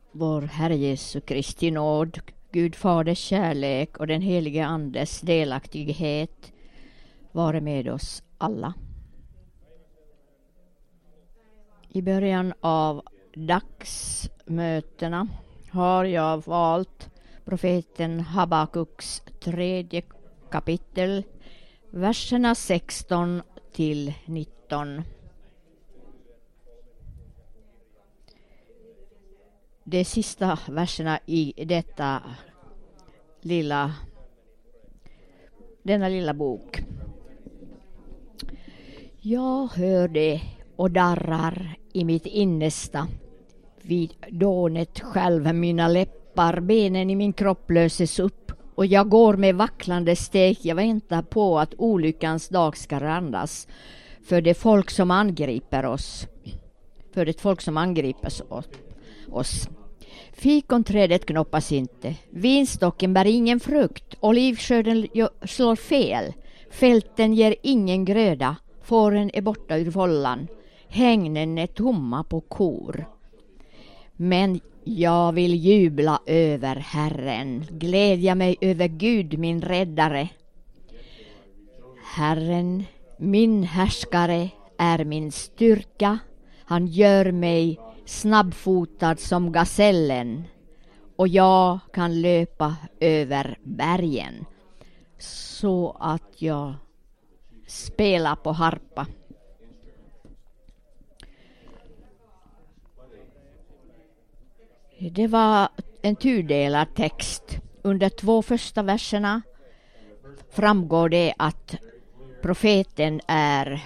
vår Herre Jesu Kristi nåd, Gud Faders kärlek och den helige Andes delaktighet vare med oss alla. I början av dagsmötena har jag valt profeten Habakuks 3:e kapitel, verserna 16 till 19. De sista verserna i denna lilla bok. Jag hör det och darrar i mitt innersta. Vid dånet själv mina läppar, benen i min kropp löses upp och jag går med vacklande steg. Jag väntar på att olyckans dag ska randas för det folk som angriper oss. Oss. Fikonträdet knoppas inte, vinstocken bär ingen frukt, olivskörden slår fel, fälten ger ingen gröda, fåren är borta ur follan, hägnen är tomma på kor. Men jag vill jubla över Herren, glädja mig över Gud min räddare. Herren, min härskare, är min styrka, han gör mig snabbfotad som gasellen och jag kan löpa över bergen så att jag spelar på harpa. Det var en tudelad text. Under 2 första verserna framgår det att profeten är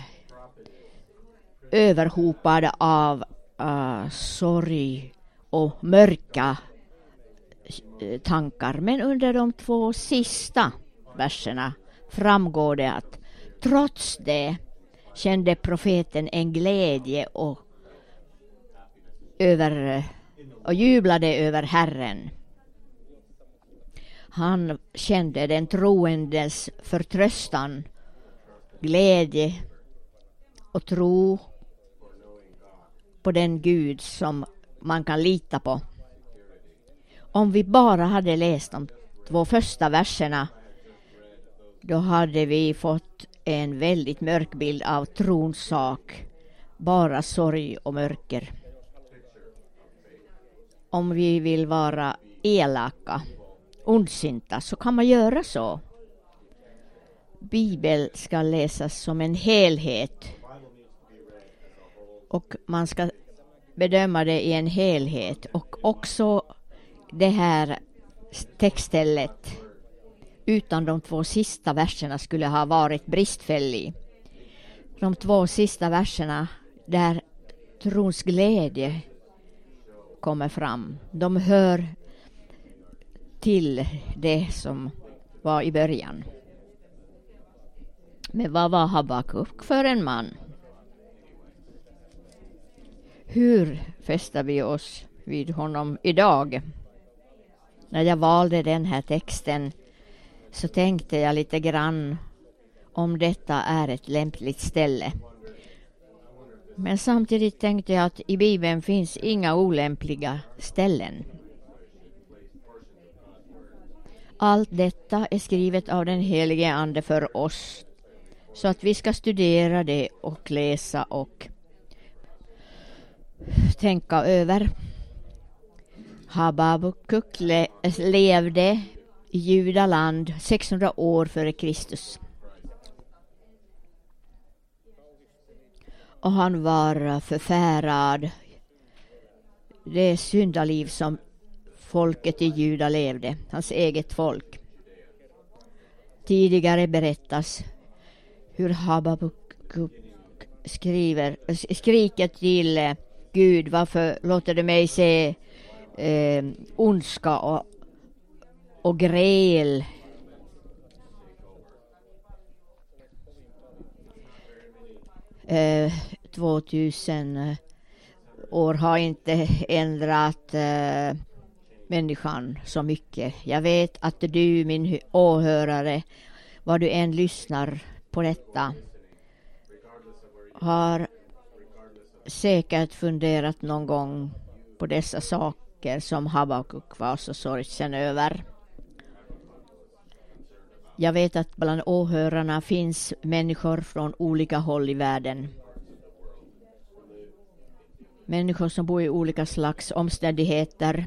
överhopad av sorg och mörka tankar. Men under de 2 sista verserna framgår det att trots det kände profeten en glädje och jublade över Herren. Han kände den troendes förtröstan, glädje och tro på den Gud som man kan lita på. Om vi bara hade läst de 2 första verserna, då hade vi fått en väldigt mörk bild av trons sak, bara sorg och mörker. Om vi vill vara elaka, ondsinta, så kan man göra så. Bibeln ska läsas som en helhet. Och man ska bedöma det i en helhet. Och också det här textstället utan de 2 sista verserna skulle ha varit bristfällig. De 2 sista verserna där trons glädje kommer fram. De hör till det som var i början. Men vad var Habakuk för en man? Hur fäster vi oss vid honom idag? När jag valde den här texten så tänkte jag lite grann om detta är ett lämpligt ställe. Men samtidigt tänkte jag att i Bibeln finns inga olämpliga ställen. Allt detta är skrivet av den helige Ande för oss, så att vi ska studera det och läsa och tänka över. Habakuk levde i Judaland 600 år före Kristus. Och han var förfärad. Det syndaliv som folket i Juda levde, hans eget folk. Tidigare berättas hur Habakuk skriker till Gud, varför låter du mig se ondska och gräl? 2000 år har inte ändrat människan så mycket. Jag vet att du, min åhörare, vad du än lyssnar på detta, har säkert funderat någon gång på dessa saker saker som Habakuk var så sorgsen över. Jag vet att bland åhörarna finns människor från olika håll i världen. Människor som bor i olika slags omständigheter.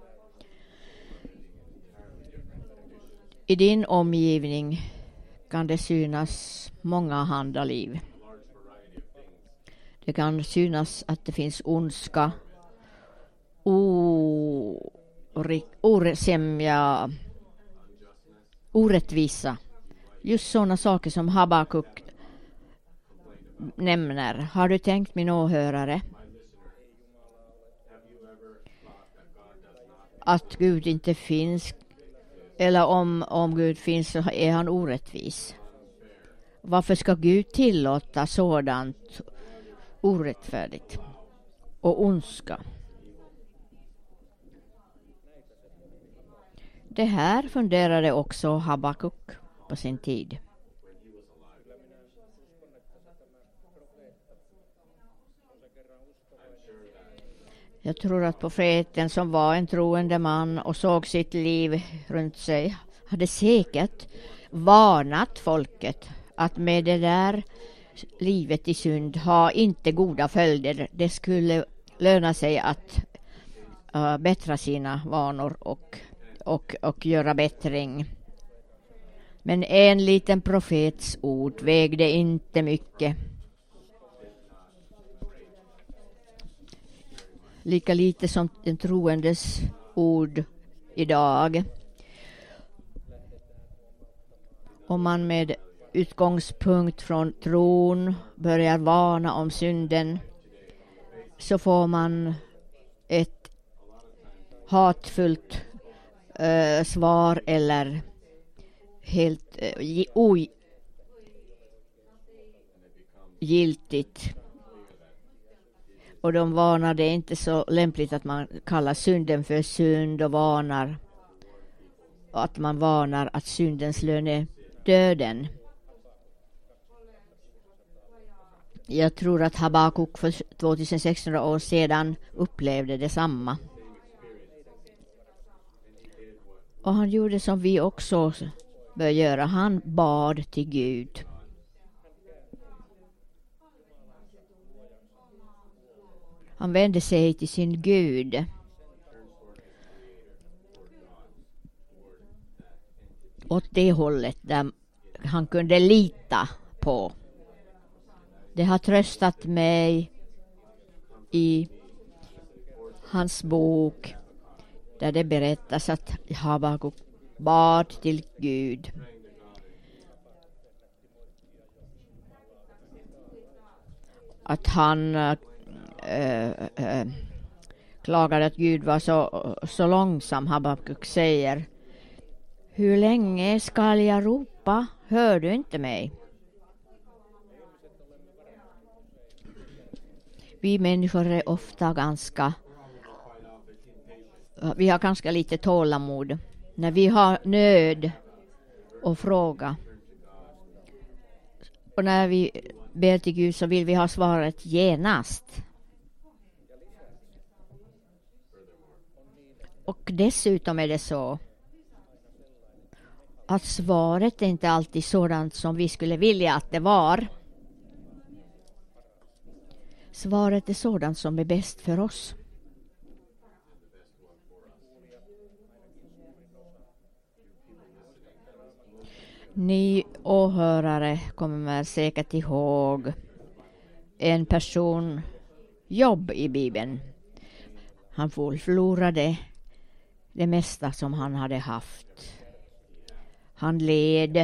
I din omgivning kan det synas många andra liv. Det kan synas att det finns ondska, osämja, orättvisa. Just sådana saker som Habakuk nämner. Har du tänkt, min åhörare, att Gud inte finns, eller om Gud finns så är han orättvis? Varför ska Gud tillåta sådant orättfärdigt och ondska? Det här funderade också Habakuk på sin tid. Jag tror att profeten, som var en troende man och såg sitt liv runt sig, hade säkert varnat folket att med det där livet i synd har inte goda följder. Det skulle löna sig att bättra sina vanor och göra bättring. Men en liten profets ord vägde inte mycket. Lika lite som en troendes ord idag. Om man med utgångspunkt från tron börjar varna om synden, så får man ett hatfullt svar eller helt ogiltigt. Och de varnar, det är inte så lämpligt att man kallar synden för synd och varnar. Att man varnar att syndens lön är döden. Jag tror att Habakuk för 2600 år sedan upplevde detsamma. Och han gjorde som vi också bör göra. Han bad till Gud. Han vände sig till sin Gud. Åt det hållet där han kunde lita på. Det har tröstat mig i hans bok, där det berättas att Habakuk bad till Gud. Att han klagade att Gud var så långsam. Habakuk säger: hur länge ska jag ropa? Hör du inte mig? Vi människor är ofta vi har ganska lite tålamod. När vi har nöd och fråga. Och när vi ber till Gud så vill vi ha svaret genast. Och dessutom är det så att svaret är inte alltid sådant som vi skulle vilja att det var. Svaret är sådant som är bäst för oss. Ni åhörare kommer säkert ihåg en person, Jobb i Bibeln. Han förlorade det mesta som han hade haft. Han led.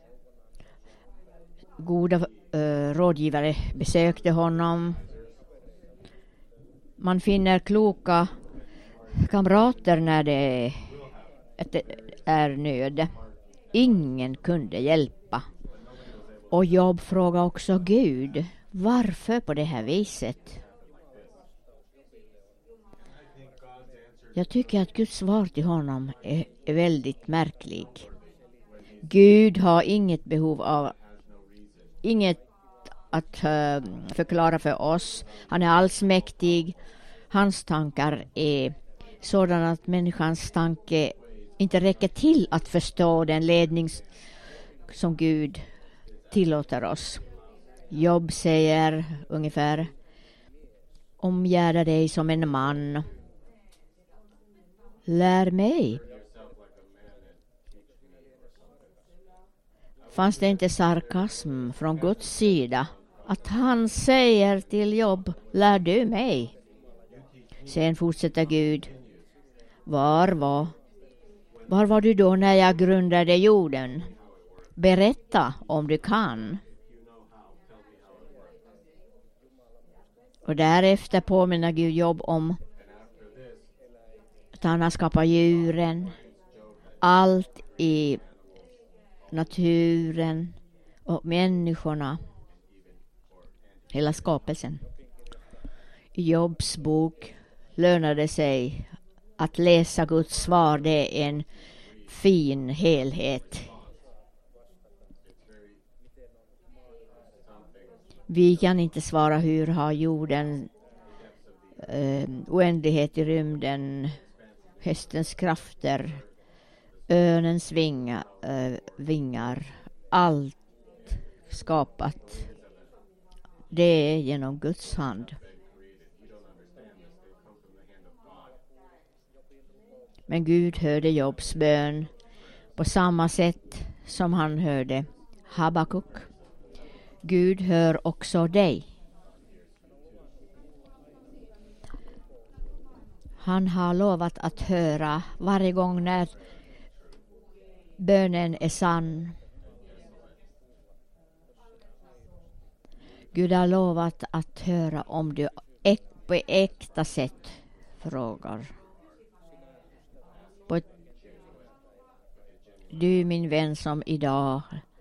Goda rådgivare besökte honom. Man finner kloka kamrater när det är nöd. Ingen kunde hjälpa. Och Jobb frågade också Gud: varför på det här viset? Jag tycker att Guds svar till honom är väldigt märklig. Gud har inget behov av att förklara för oss. Han är allsmäktig. Hans tankar är sådan att människans tanke inte räcker till att förstå den ledning som Gud tillåter oss. Jobb säger ungefär: omgärda dig som en man. Lär mig. Fanns det inte sarkasm från Guds sida? Att han säger till Jobb: lär du mig. Sen fortsätter Gud: var var du då när jag grundade jorden? Berätta om du kan. Och därefter påminner Gud Jobb om att han har skapat djuren, allt i naturen och människorna, hela skapelsen. I Jobbs bok lönar det sig att läsa Guds svar. Det är en fin helhet. Vi kan inte svara hur har jorden oändlighet i rymden, hästens krafter, örnens vingar, allt skapat. Det är genom Guds hand. Men Gud hörde Jobbs bön på samma sätt som han hörde Habakuk. Gud hör också dig. Han har lovat att höra varje gång när bönen är sann. Gud har lovat att höra om du på äkta sätt frågar. Du min vän som idag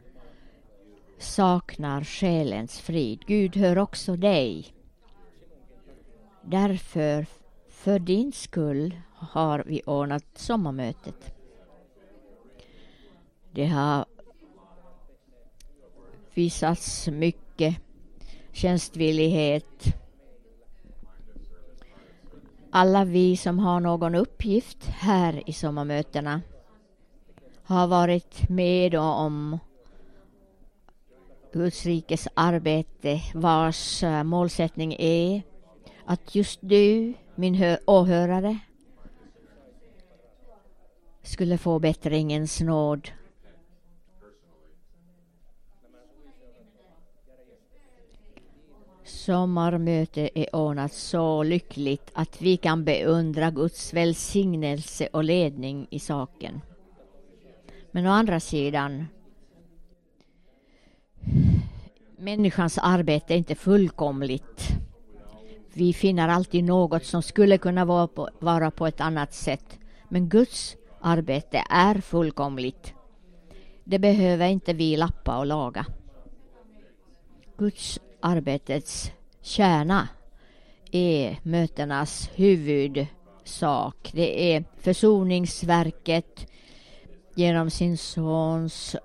saknar själens frid. Gud hör också dig. Därför, för din skull, har vi ordnat sommarmötet. Det har visats mycket tjänstvillighet. Alla vi som har någon uppgift här i sommarmötena har varit med om Guds rikes arbete, vars målsättning är att just du, min åhörare, skulle få bättringens nåd. Sommarmöte är ordnat så lyckligt att vi kan beundra Guds välsignelse och ledning i saken. Men å andra sidan, människans arbete är inte fullkomligt. Vi finner alltid något som skulle kunna vara på ett annat sätt. Men Guds arbete är fullkomligt. Det behöver inte vi lappa och laga. Guds arbetets kärna är mötenas huvudsak. Det är försoningsverket genom sin sons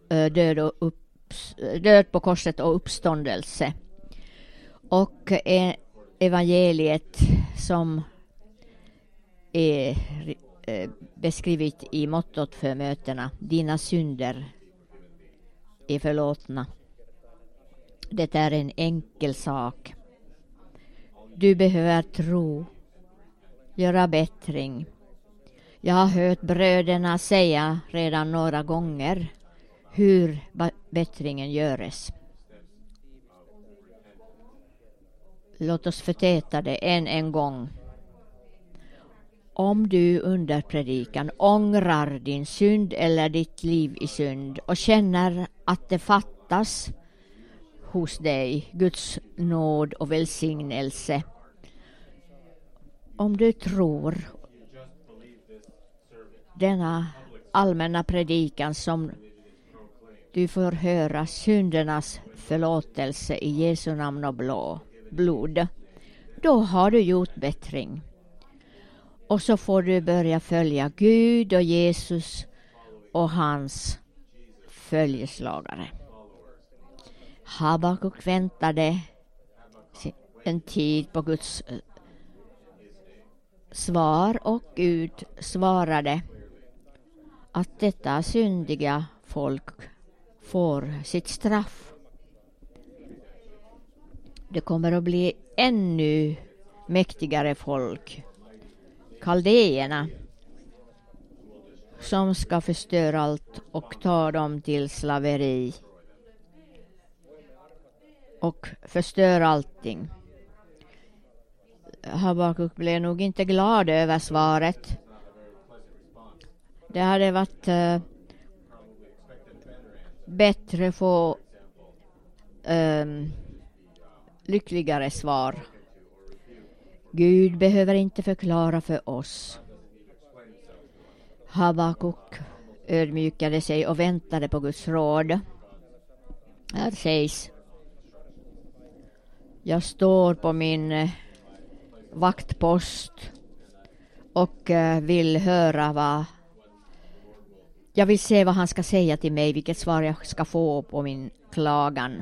död på korset och uppståndelse. Och evangeliet som är beskrivet i mottot för mötena: dina synder är förlåtna. Det är en enkel sak. Du behöver tro, göra bättring. Jag har hört bröderna säga redan några gånger hur bättringen göres. Låt oss förtäta det en gång. Om du under predikan ångrar din synd eller ditt liv i synd och känner att det fattas hos dig Guds nåd och välsignelse, om du tror denna allmänna predikan som du får höra syndernas förlåtelse i Jesu namn och blod, då har du gjort bättring. Och så får du börja följa Gud och Jesus och hans följeslagare. Habakuk väntade en tid på Guds svar, och Gud svarade att detta syndiga folk får sitt straff. Det kommer att bli ännu mäktigare folk, kaldéerna, som ska förstöra allt och ta dem till slaveri och förstöra allting. Habakuk blev nog inte glad över svaret. Det hade varit bättre få lyckligare svar. Gud behöver inte förklara för oss. Habakuk ödmjukade sig och väntade på Guds råd. Här sägs: jag står på min vaktpost och vill höra jag vill se vad han ska säga till mig, vilket svar jag ska få på min klagan.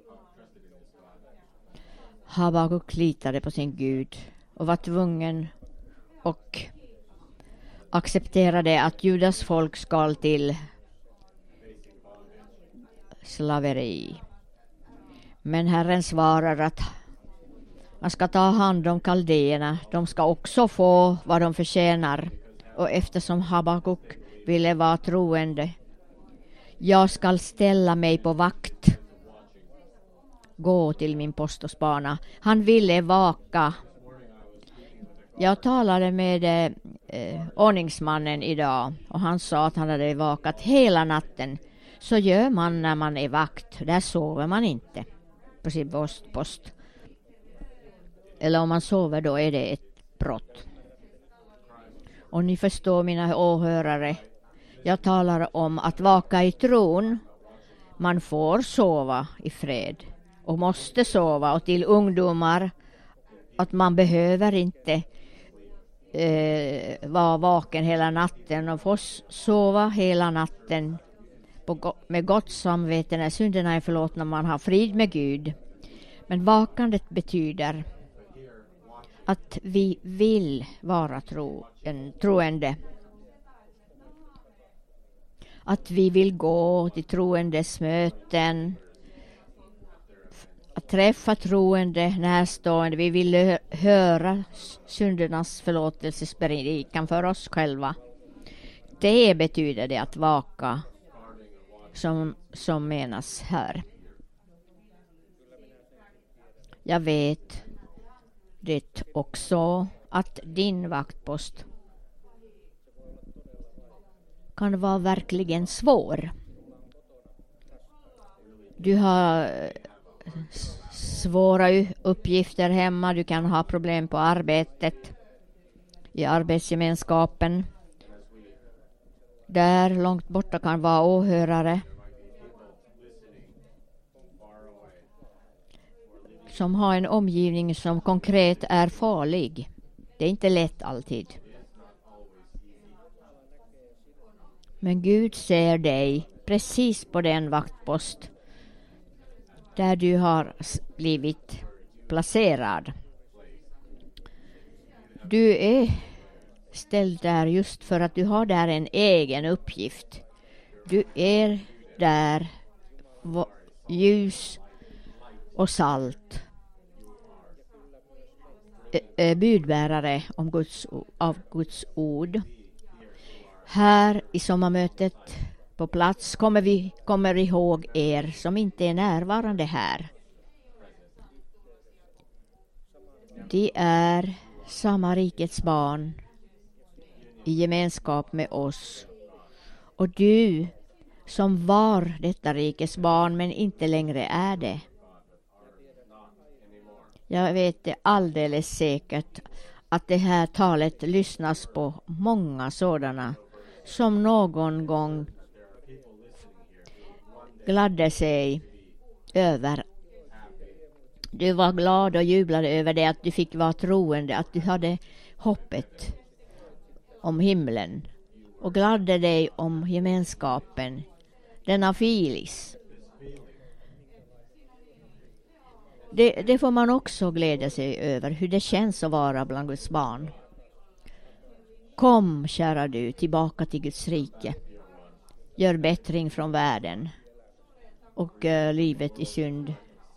Habakuk litade på sin Gud och var tvungen och accepterade att Judas folk ska till slaveri. Men Herren svarar att man ska ta hand om kaldéerna. De ska också få vad de förtjänar. Och eftersom Habakuk ville vara troende: jag ska ställa mig på vakt. Gå till min post och spana. Han ville vaka. Jag talade med ordningsmannen idag och han sa att han hade vakat hela natten. Så gör man när man är vakt. Där sover man inte på sin post. Eller om man sover, då är det ett brott. Och ni förstår, mina åhörare, jag talar om att vaka i tron. Man får sova i fred och måste sova. Och till ungdomar, att man behöver inte vara vaken hela natten och få sova hela natten med gott samvete när synderna är förlåtna, man har frid med Gud. Men vakandet betyder att vi vill vara troende. Att vi vill gå till troendes möten, att träffa troende närstående. Vi vill höra syndernas förlåtelsespredikan för oss själva. Det betyder det att vaka som menas här. Jag vet det också att din vaktpost kan vara verkligen svår. Du har svåra uppgifter hemma, du kan ha problem på arbetet, i arbetsgemenskapen. Där långt borta kan vara åhörare som har en omgivning som konkret är farlig. Det är inte lätt alltid. Men Gud ser dig precis på den vaktpost där du har blivit placerad. Du är ställd där just för att du har där en egen uppgift. Du är där ljus och salt. Budbärare av Guds ord. Här i sommarmötet på plats kommer ihåg er som inte är närvarande här. De är samma rikets barn i gemenskap med oss. Och du som var detta rikets barn men inte längre är det. Jag vet det alldeles säkert att det här talet lyssnas på många sådana som någon gång gladde sig över. Du var glad och jublade över det, att du fick vara troende, att du hade hoppet om himlen och gladde dig om gemenskapen, denna filis. Det får man också glädja sig över, hur det känns att vara bland Guds barn. Kom, kära du, tillbaka till Guds rike. Gör bättring från världen och livet i synd.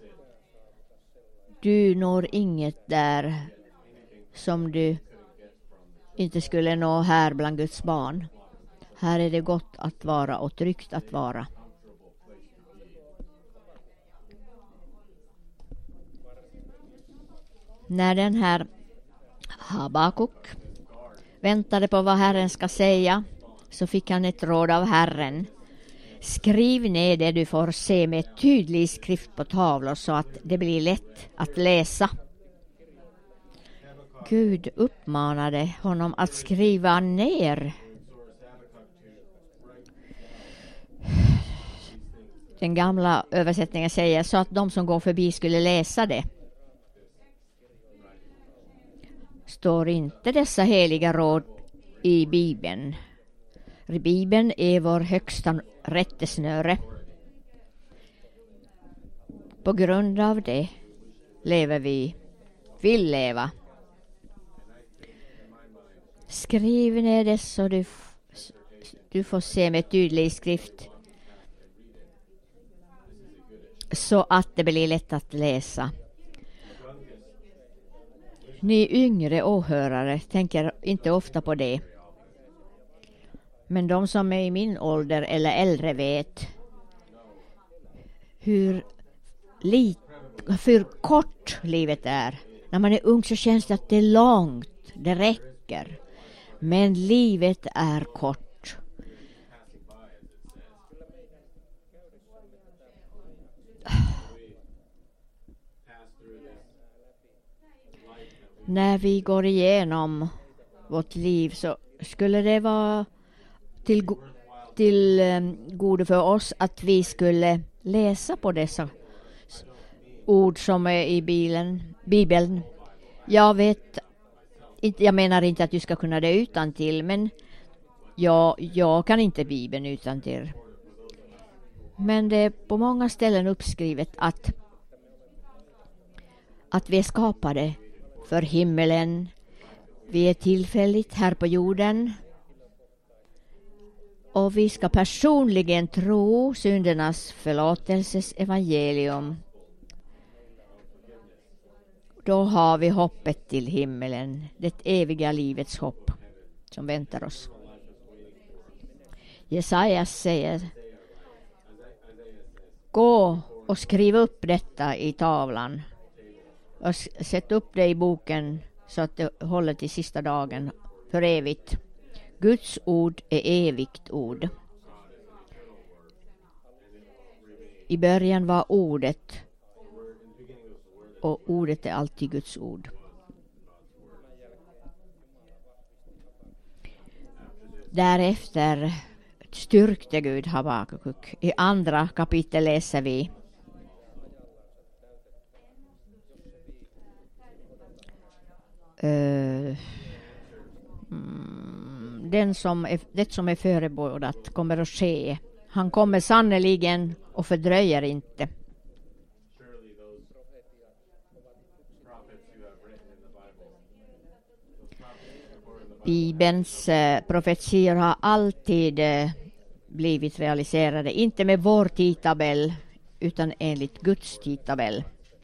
Du når inget där som du inte skulle nå här bland Guds barn. Här är det gott att vara och tryggt att vara. När den här Habakuk väntade på vad Herren ska säga, så fick han ett råd av Herren. Skriv ner det du får se med tydlig skrift på tavlor så att det blir lätt att läsa. Gud uppmanade honom att skriva ner. Den gamla översättningen säger så att de som går förbi skulle läsa det. Står inte dessa heliga råd i Bibeln? Bibeln är vår högsta rättesnöre. På grund av det lever vi, vill leva. Skriv ner det så du får se med tydlig skrift så att det blir lätt att läsa. Ni yngre åhörare tänker inte ofta på det. Men de som är i min ålder eller äldre vet hur kort livet är. När man är ung så känns det att det är långt, det räcker. Men livet är kort. När vi går igenom vårt liv så skulle det vara till godo för oss att vi skulle läsa på dessa ord som är i Bibeln. Jag menar inte att du ska kunna det utantill, men jag kan inte Bibeln utantill. Men det är på många ställen uppskrivet att vi är skapade för himmelen. Vi är tillfälligt här på jorden. Och vi ska personligen tro syndernas förlåtelses evangelium. Då har vi hoppet till himmelen, det eviga livets hopp som väntar oss. Jesajas säger: gå och skriv upp detta i tavlan och sätt upp det i boken så att det håller till sista dagen för evigt. Guds ord är evigt ord. I början var ordet, och ordet är alltid Guds ord. Därefter styrkte Gud Habakuk. I andra kapitel läser vi: det som är förebådat kommer att ske. Han kommer sannoliken och fördröjer inte. Bibelns profetier har alltid blivit realiserade, inte med vår tidtabell utan enligt Guds tidtabell.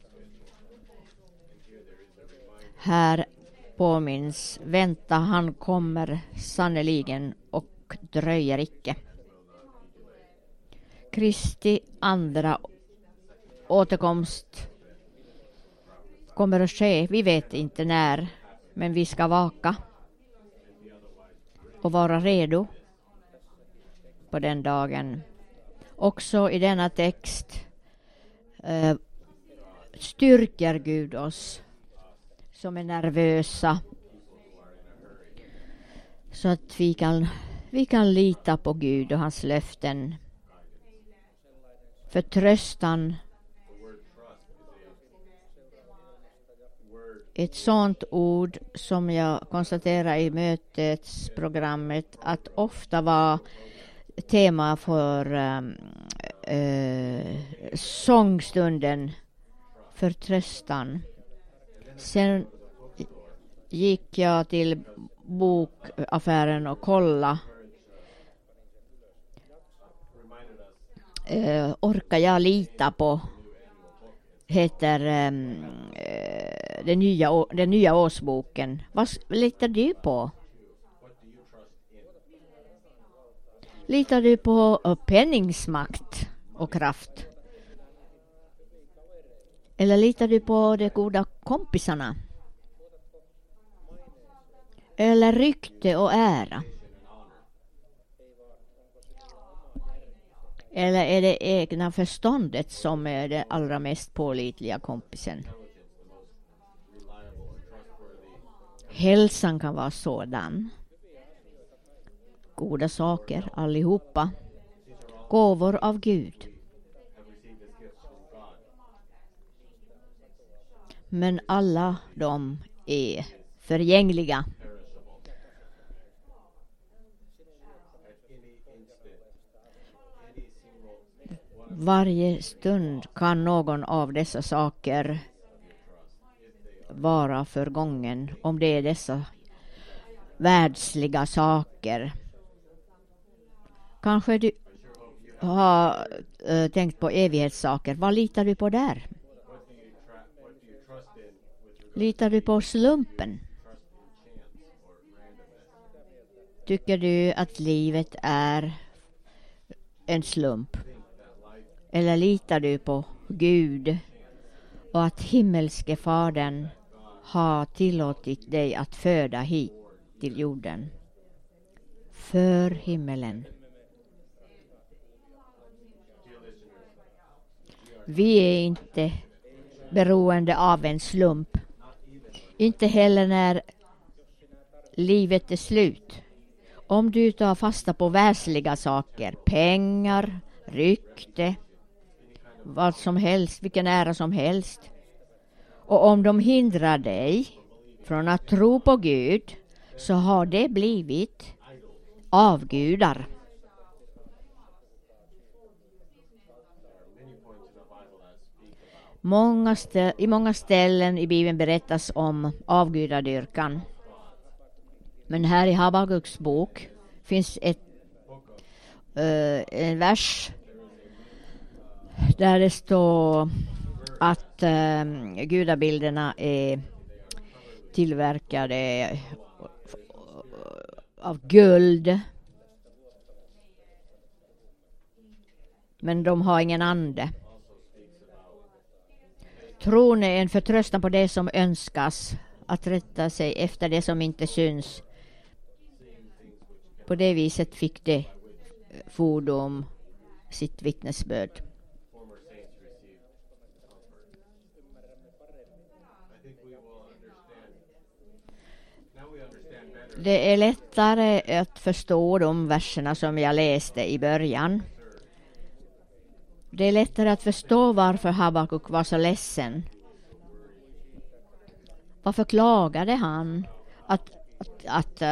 Här påminns: vänta, han kommer sannoliken och dröjer icke. Kristi andra återkomst kommer att ske. Vi vet inte när, men vi ska vaka och vara redo på den dagen. Också i denna text styrker Gud oss som är nervösa, så att vi kan lita på Gud och hans löften. Förtröstan, ett sånt ord som jag konstaterar i mötesprogrammet att ofta var tema för sångstunden, förtröstan. Sen gick jag till bokaffären och kolla. Orkar jag lita på, heter den nya årsboken. Vad litar du på? Litar du på penningsmakt och kraft? Eller litar du på de goda kompisarna? Eller rykte och ära? Eller är det egna förståndet som är det allra mest pålitliga kompisen? Hälsan kan vara sådan. Goda saker allihopa. Gåvor av Gud. Men alla de är förgängliga. Varje stund kan någon av dessa saker vara förgången, om det är dessa världsliga saker. Kanske du har tänkt på evighetssaker. Vad litar du på där? Litar du på slumpen? Tycker du att livet är en slump? Eller litar du på Gud och att himmelske fadern har tillåtit dig att föda hit till jorden? För himmelen. Vi är inte beroende av en slump. Inte heller när livet är slut. Om du tar fasta på världsliga saker, pengar, rykte, vad som helst, vilken ära som helst. Och om de hindrar dig från att tro på Gud, så har det blivit avgudar. I många ställen i Bibeln berättas om avgudadyrkan. Men här i Habakuks bok finns en vers där det står att gudabilderna är tillverkade av guld. Men de har ingen ande. Tron är en förtröstan på det som önskas, att rätta sig efter det som inte syns. På det viset fick det fordom sitt vittnesbörd. Det är lättare att förstå de verserna som jag läste i början. Det är lättare att förstå varför Habakuk var så ledsen. Varför klagade han att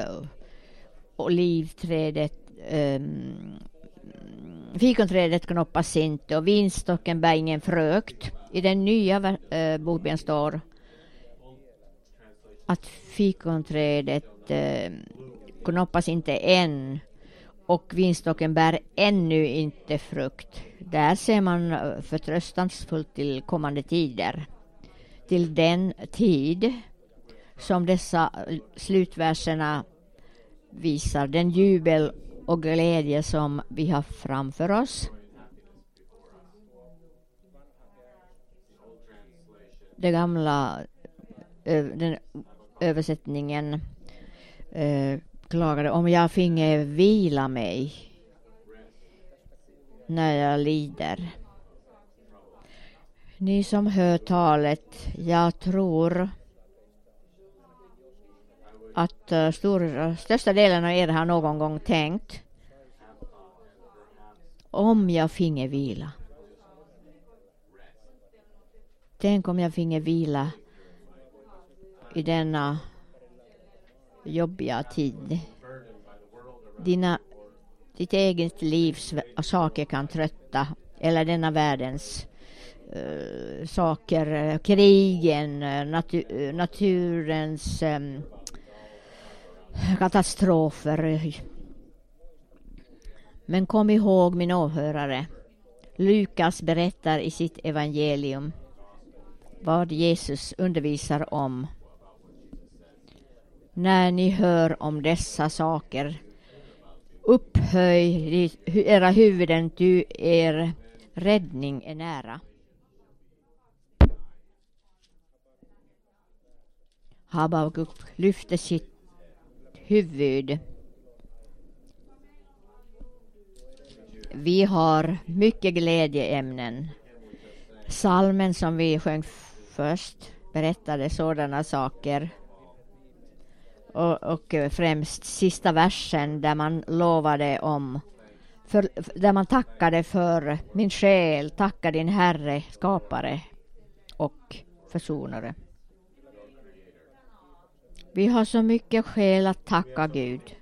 olivträdet, fikonträdet knoppas inte och vinstocken bär ingen frukt. I den nya boken står att fikonträdet knoppas inte än och vinstocken bär ännu inte frukt. Där ser man förtröstansfullt till kommande tider. Till den tid som dessa slutverserna visar, den jubel och glädje som vi har framför oss. Det gamla, den översättningen klagade om jag finge vila mig när jag lider. Ni som hör talet, jag tror att största delen av er har någon gång tänkt om jag finge vila. Tänk om jag finge vila i denna jobbiga tid. Ditt eget livs saker kan trötta, eller denna världens saker, krigen, naturens katastrofer. Men kom ihåg, min åhörare, Lukas berättar i sitt evangelium vad Jesus undervisar om. När ni hör om dessa saker, upphöj era huvuden, ty er räddning är nära. Habakuk lyfte sitt huvud. Vi har mycket glädjeämnen. Salmen som vi sjöng först berättade sådana saker. Och främst sista versen där man lovade om, där man tackade för min själ, tacka din Herre, skapare och försonare. Vi har så mycket skäl att tacka Gud.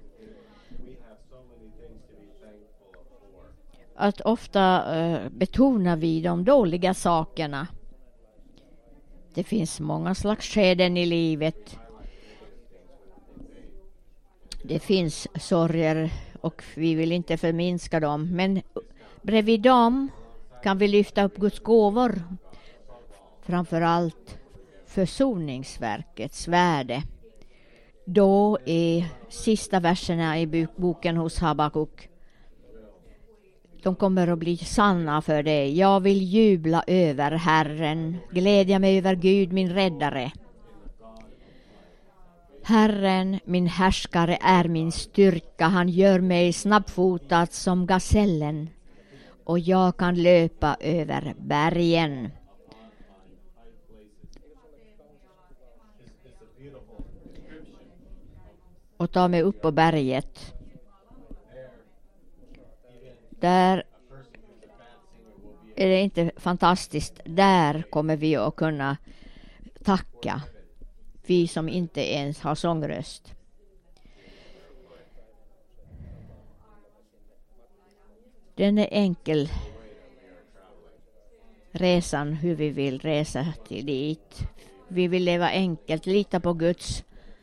Att ofta betonar vi de dåliga sakerna. Det finns många slags skeden i livet. Det finns sorger och vi vill inte förminska dem. Men bredvid dem kan vi lyfta upp Guds gåvor. Framförallt försoningsverkets värde. Då är sista verserna i boken hos Habakuk. De kommer att bli sanna för dig. Jag vill jubla över Herren. Glädja mig över Gud, min räddare. Herren, min härskare, är min styrka. Han gör mig snabbfotad som gasellen. Och jag kan löpa över bergen. Och ta mig upp på berget. Där är det inte fantastiskt. Där kommer vi att kunna tacka. Vi som inte ens har sångröst. Den är enkel. Resan, hur vi vill resa till dit. Vi vill leva enkelt, lita på Guds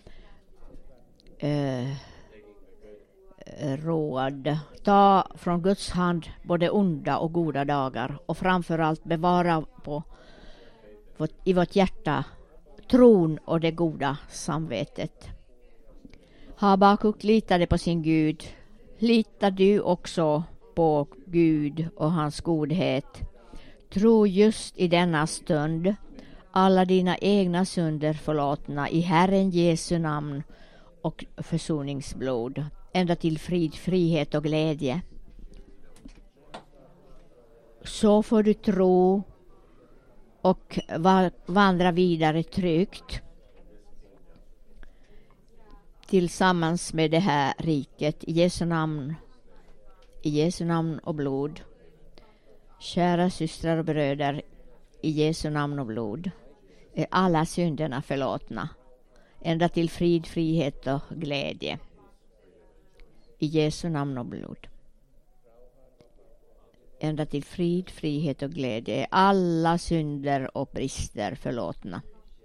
råd. Ta från Guds hand både onda och goda dagar. Och framförallt bevara i vårt hjärta tron och det goda samvetet. Habakuk litade på sin Gud. Litar du också på Gud och hans godhet? Tro just i denna stund alla dina egna synder förlåtna i Herren Jesu namn och försoningsblod, ända till frid, frihet och glädje. Så får du tro och vandra vidare tryggt tillsammans med det här riket i Jesu namn och blod. Kära systrar och bröder, i Jesu namn och blod är alla synderna förlåtna, ända till frid, frihet och glädje. I Jesu namn och blod. Ända till frid, frihet och glädje är alla synder och brister förlåtna.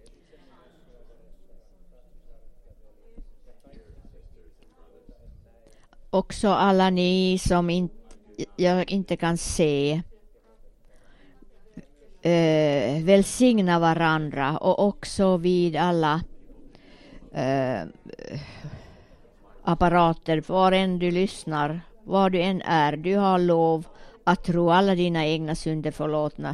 Också alla ni som jag inte kan se, välsigna varandra, och också vid alla apparater, var än du lyssnar, var du än är, du har lov att tro alla dina egna synder förlåtna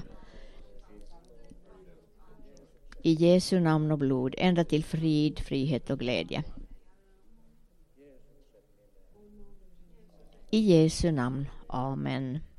i Jesu namn och blod, ända till frid, frihet och glädje. I Jesu namn. Amen.